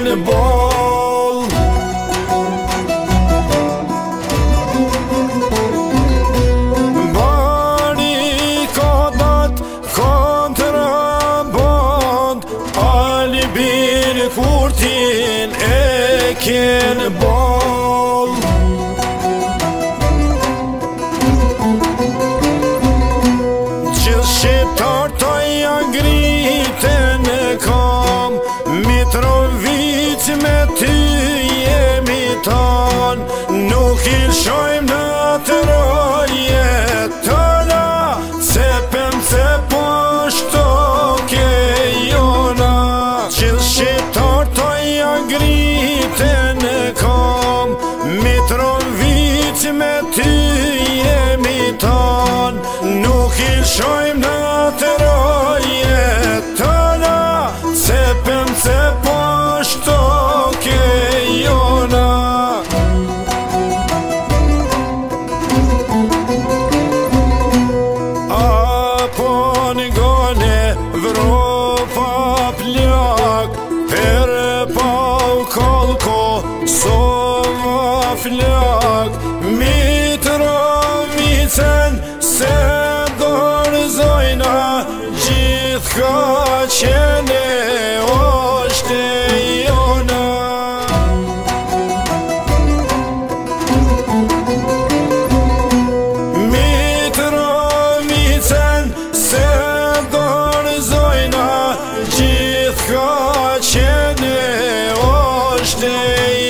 boll. Barrikadat, kontraband, Ali bir kurtin eken boll. Gjithë shqiptar të jagriten kam, Mitrovic me ty jemi tan. Nuk i shojmë në të rojet tëna, cepem cepo shtoke jona. Gjithë shqiptar të jagriten kam, Mitrovic me ty jemi tan. Nuk i shojmë në të rojet tëna, cepem cepo shtoke jona. Apo n'gone Evropa plak, per pa u kolko sova flak. Mitrovicen se dorëzojna, gjithka qene është e jona. Mitrovicen se dorëzojna, gjithka qene është e